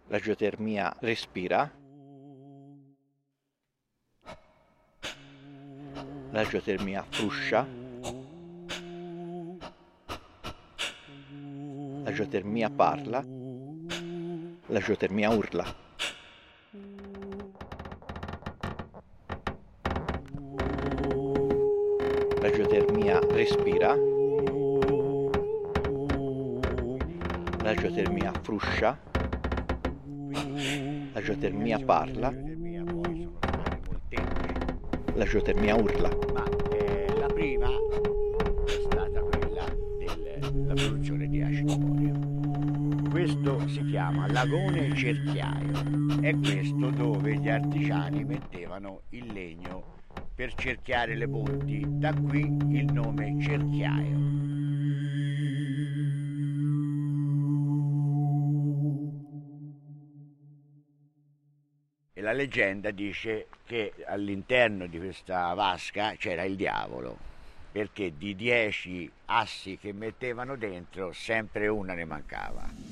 La geotermia respira. La geotermia fruscia. La geotermia parla. La geotermia urla. La geotermia respira. La geotermia fruscia. La geotermia parla. La geotermia urla. Ma la prima è stata quella della produzione di acido borio. Questo si chiama lagone cerchiaio. È questo dove gli artigiani mettevano il legno per cerchiare le fonti, da qui il nome cerchiaio. E la leggenda dice che all'interno di questa vasca c'era il diavolo, perché di 10 assi che mettevano dentro sempre una ne mancava.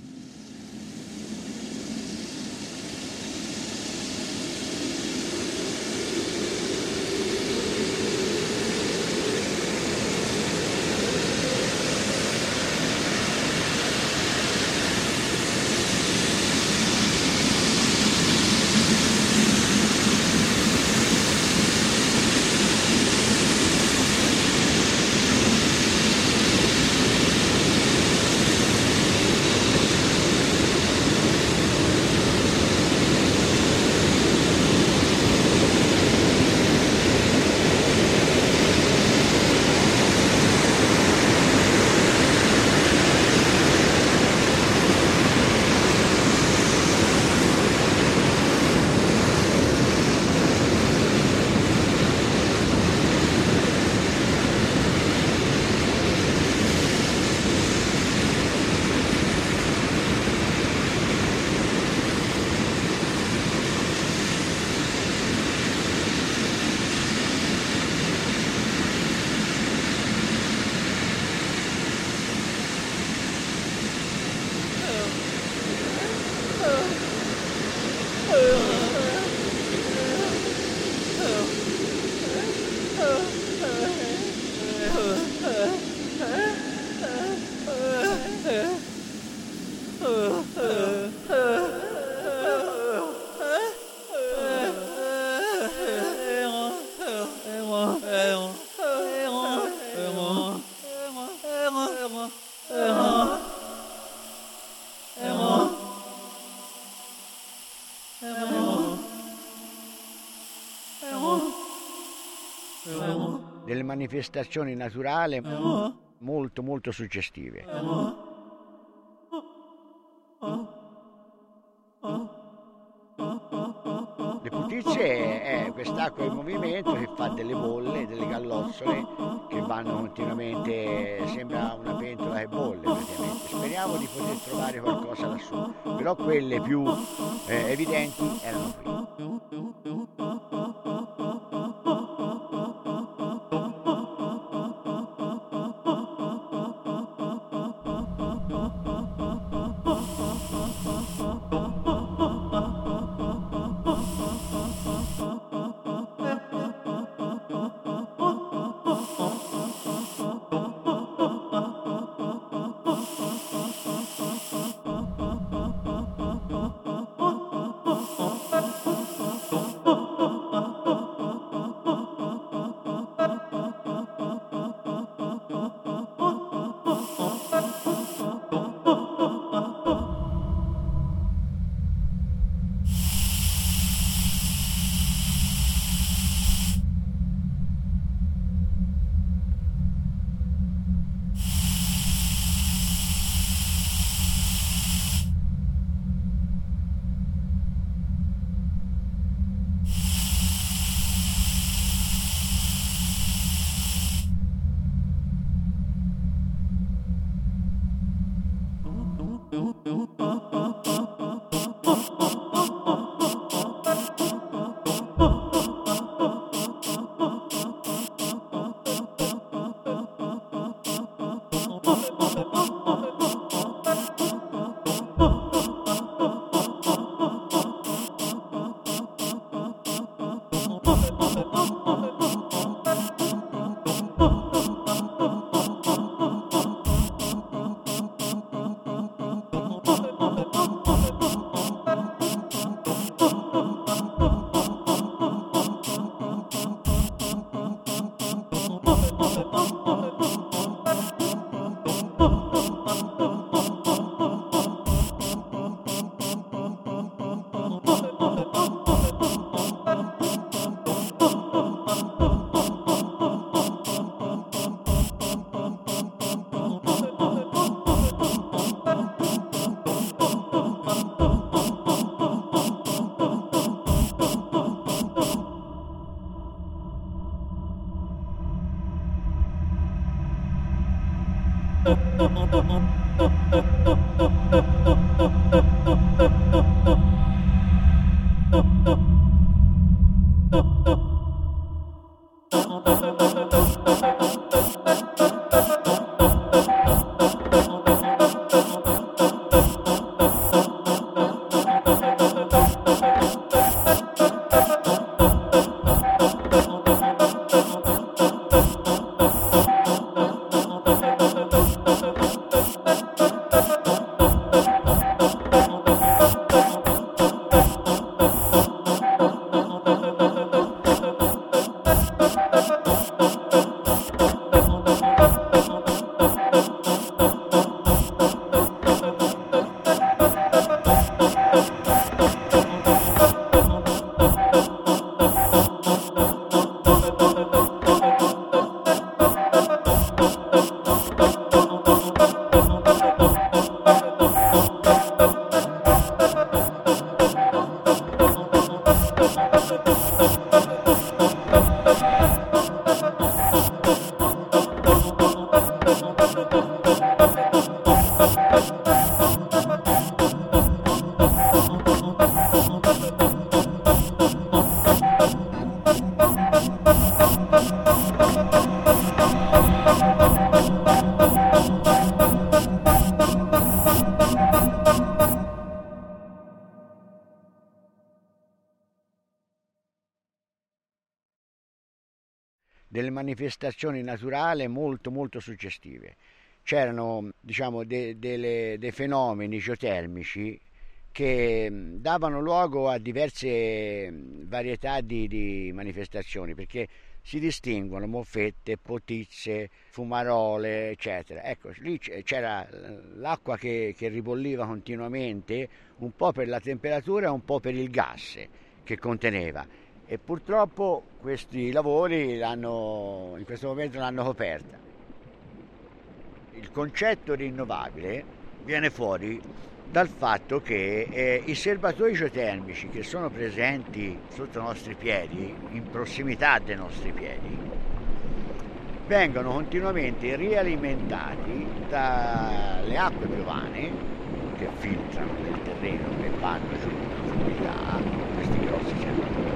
Delle manifestazioni naturali molto molto suggestive. Le putizie è quest'acqua in movimento che fa delle bolle, delle gallozzole che vanno continuamente, sembra una pentola che bolle praticamente. Speriamo di poter trovare qualcosa lassù, però quelle più evidenti erano qui. Delle manifestazioni naturali molto suggestive. C'erano, diciamo, dei fenomeni geotermici che davano luogo a diverse varietà di manifestazioni, perché si distinguono moffette, potizze, fumarole, eccetera. Ecco, lì c'era l'acqua che ribolliva continuamente, un po' per la temperatura e un po' per il gas che conteneva. E purtroppo questi lavori in questo momento l'hanno coperta. Il concetto rinnovabile viene fuori dal fatto che i serbatoi geotermici che sono presenti sotto i nostri piedi, in prossimità dei nostri piedi, vengono continuamente rialimentati dalle acque piovane che filtrano nel terreno e vanno giù in profondità a questi grossi serbatoi.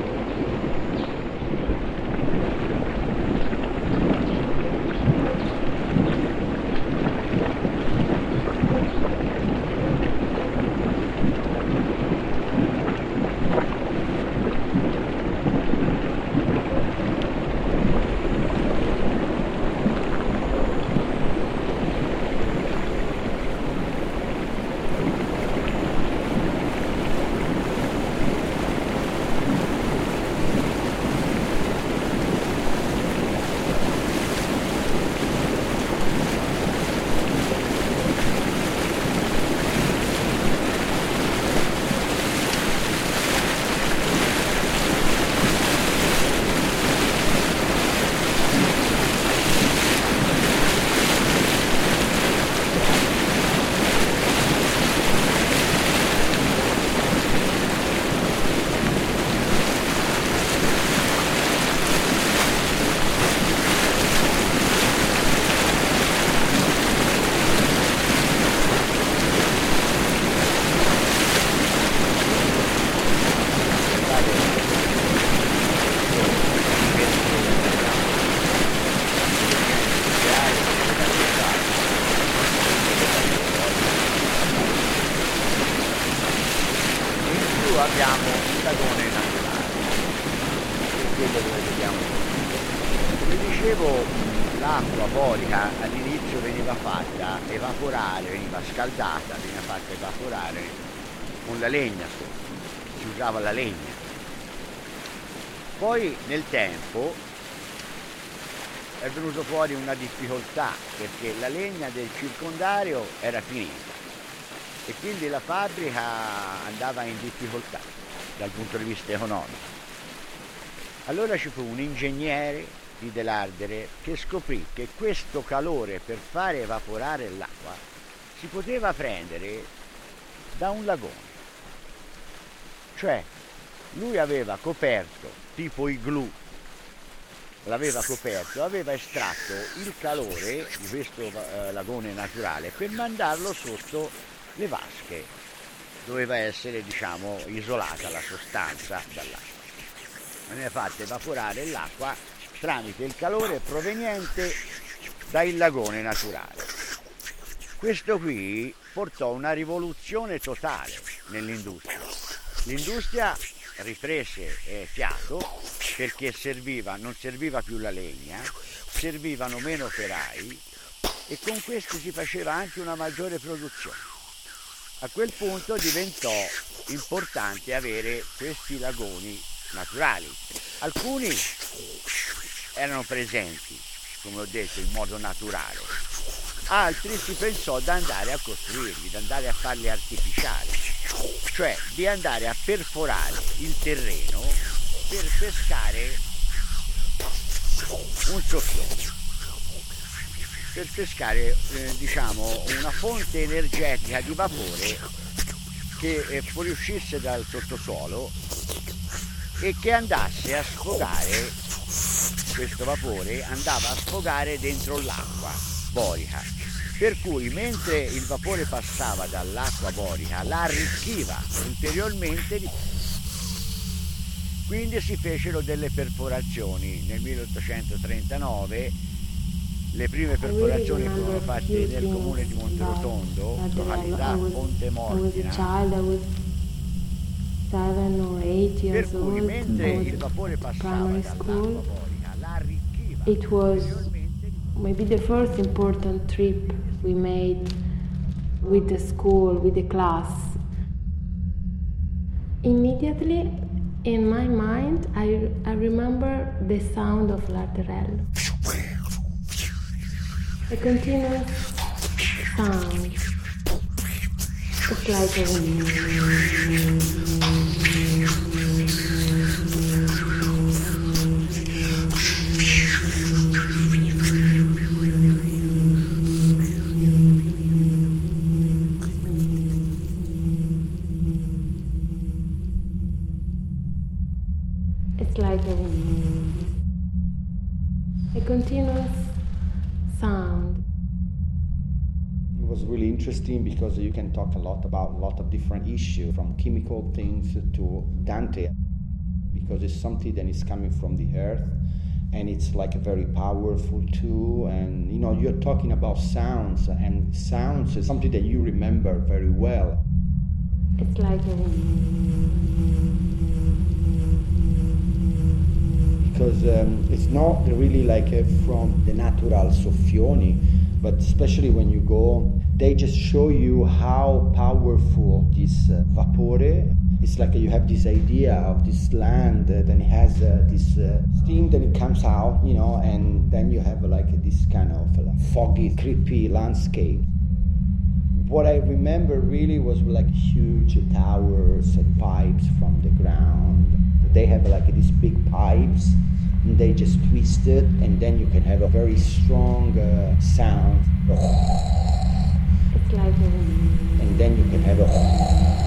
Abbiamo un lagone naturale, che è quello dove vediamo. Come dicevo, l'acqua porica all'inizio veniva fatta evaporare, veniva scaldata, veniva fatta evaporare con la legna sotto, si usava la legna. Poi nel tempo è venuto fuori una difficoltà, perché la legna del circondario era finita e quindi la fabbrica andava in difficoltà dal punto di vista economico. Allora ci fu un ingegnere di Delardere che scoprì che questo calore per fare evaporare l'acqua si poteva prendere da un lagone. Cioè lui aveva coperto tipo igloo l'aveva coperto, aveva estratto il calore di questo lagone naturale per mandarlo sotto le vasche. Doveva essere, diciamo, isolata la sostanza dall'acqua. Veniva fatta evaporare l'acqua tramite il calore proveniente dal lagone naturale. Questo qui portò una rivoluzione totale nell'industria. L'industria riprese fiato perché non serviva più la legna, servivano meno operai e con questo si faceva anche una maggiore produzione. A quel punto diventò importante avere questi lagoni naturali. Alcuni erano presenti, come ho detto, in modo naturale, altri si pensò di andare a costruirli, di andare a farli artificiali, cioè di andare a perforare il terreno per pescare un soffione, per pescare diciamo una fonte energetica di vapore che fuoriuscisse dal sottosuolo e che andasse a sfogare, questo vapore andava a sfogare dentro l'acqua borica, per cui mentre il vapore passava dall'acqua borica la arricchiva ulteriormente, quindi si fecero delle perforazioni. Nel 1839 le prime perforazioni furono fatte nel comune di Monterotondo, località Ponte Mortina, per cui mentre il vapore passava dall'acqua borica la arricchiva. It was maybe the first important trip we made with the school, with the class. Immediately in my mind I remember the sound of l'arterello. A continuous sound. It's like a continuous sound. It was really interesting because you can talk a lot about a lot of different issues, from chemical things to Dante, because it's something that is coming from the earth and it's like a very powerful tool. And you know, you're talking about sounds, and sounds is something that you remember very well. It's like because it's not really like from the natural soffioni, but especially when you go, they just show you how powerful this vapore. It's like you have this idea of this land that has this steam that it comes out, you know, and then you have like this kind of foggy, creepy landscape. What I remember really was like huge towers and pipes from the ground. They have like these big pipes, and they just twist it, and then you can have a very strong sound. It's like and then you can have a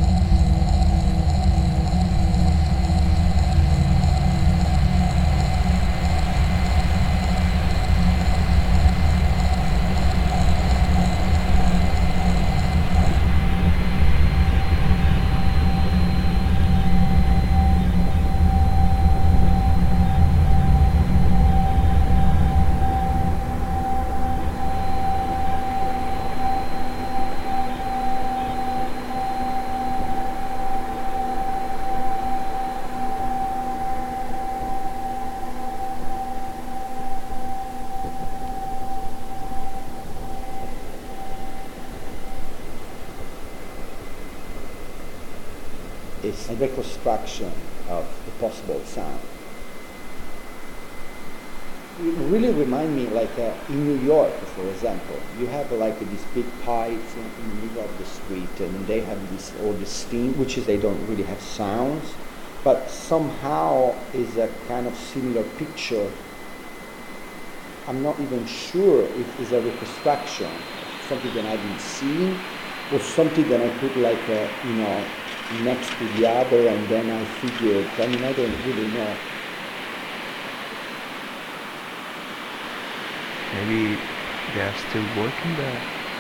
It's a reconstruction of the possible sound. It really reminds me like in New York, for example, you have like these big pipes in the middle of the street, and they have all this steam, which is they don't really have sounds, but somehow is a kind of similar picture. I'm not even sure if it's a reconstruction, something that I haven't seen, or something that I put like you know, next to the other, and then I figured, I mean, I don't really know. Maybe they are still working there.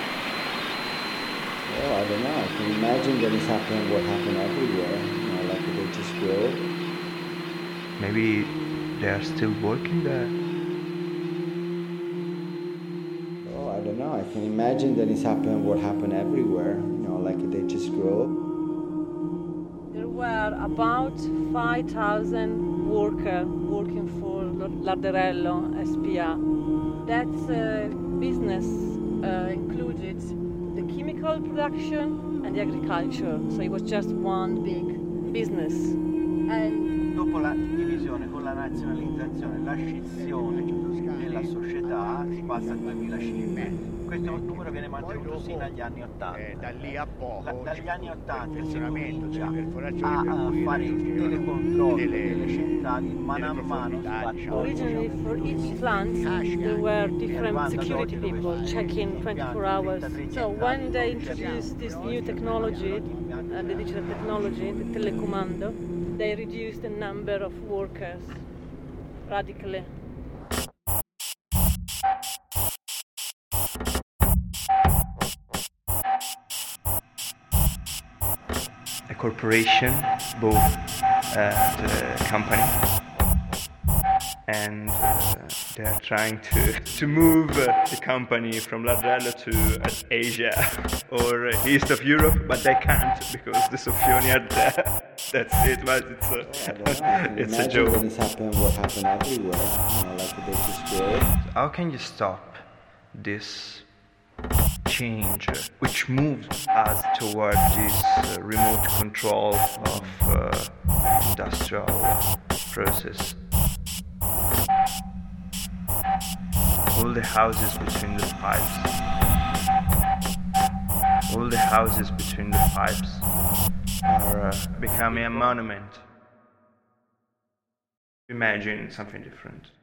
Oh, I don't know. I can imagine that it's happening what happened everywhere. Like they just grow. Maybe they are still working there. Oh, I don't know. I can imagine that it's happening what happened everywhere. Like they just grow. There were about 5,000 workers working for Larderello SPA. That business included the chemical production and the agriculture, so it was just one big business. And dopo la divisione con la nazionalizzazione, la scissione della società si passa al 2005. Questo numero viene mantenuto sino agli anni 80. Da lì a poco, dagli anni 80 si comincia a fare il telecontrollo delle centrali, mano a mano. Originally, for each plant, there were different security people checking 24 hours. So when they introduced this new technology, the digital technology, the telecomando, they reduced the number of workers radically. A corporation bought the company, and they are trying to move the company from Larderello to Asia or east of Europe, but they can't because the Soffioni are there. That's it, but it's a joke. When it's happening what happened everywhere, like they just grow. How can you stop this change which moves us toward this remote control of industrial process? All the houses between the pipes. All the houses between the pipes are becoming a monument. Imagine something different.